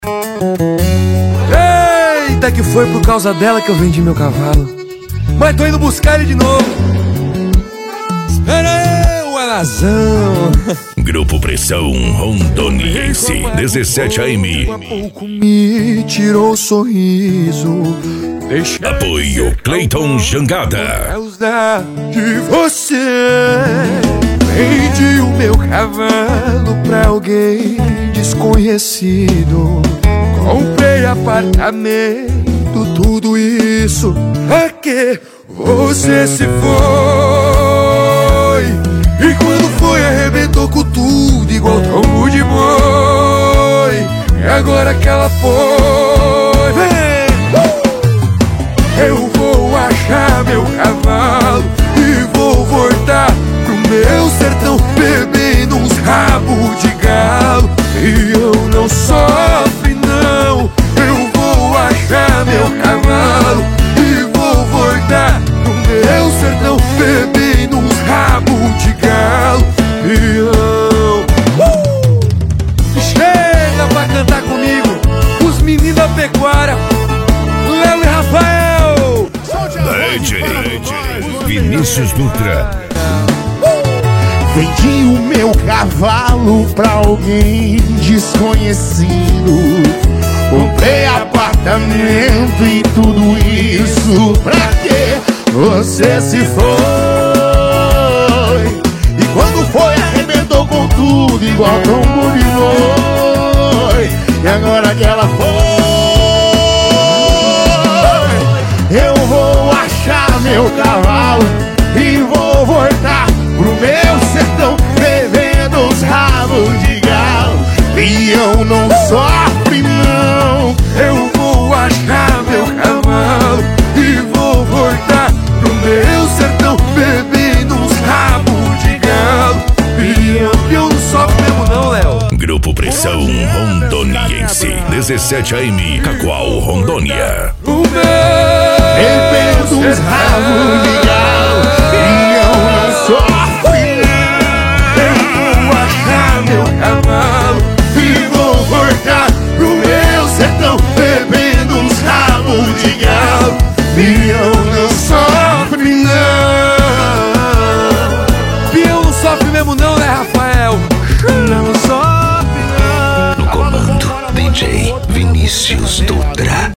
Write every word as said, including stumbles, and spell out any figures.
Eita, que foi por causa dela que eu vendi meu cavalo. Mas tô indo buscar ele de novo. Espera aí, o alazão. Grupo Pressão Rondoniense, dezessete A M. Pouco a pouco me tirou o sorriso. Deixa Apoio Cleiton Jangada. de você. Vendi o meu cavalo pra alguém desconhecido. Comprei apartamento, tudo isso pra que você se foi. E quando foi arrebentou com tudo igual tombo de boi. E agora que ela foi, vem! Eu vou achar meu cavalo e vou voltar pro meu sertão, bebendo uns rabos de galo. E eu não sofro não. Eu vou achar meu cavalo e vou voltar pro meu sertão, bebendo uns rabos de galo. E eu uh! Chega pra cantar comigo os meninos da pecuária, Léo e Rafael. D J Vinícius Dutra. Vendi o meu cavalo pra alguém desconhecido. Comprei apartamento e tudo isso pra que você se foi. E quando foi arrebentou com tudo igual tombo de boi. E agora que ela foi, eu vou achar meu cavalo e vou voltar pro meu sertão, bebendo uns rabos de galo. E eu não sofro não. Eu vou achar meu cavalo e vou voltar pro meu sertão, bebendo uns rabos de galo. E eu, eu não sofro mesmo não, Léo. Grupo Pressão Rondoniense, dezessete A M, Cacoal, Rondônia. O meu Bebendo uns rabos de galo. E eu não sofro não. Eu vou achar meu cavalo E vou voltar pro meu sertão, bebendo uns rabos de galo. E eu não sofro não. Pião não sofre mesmo não, né, Rafael? Não sofre não. No comando, D J Vinícius Dutra.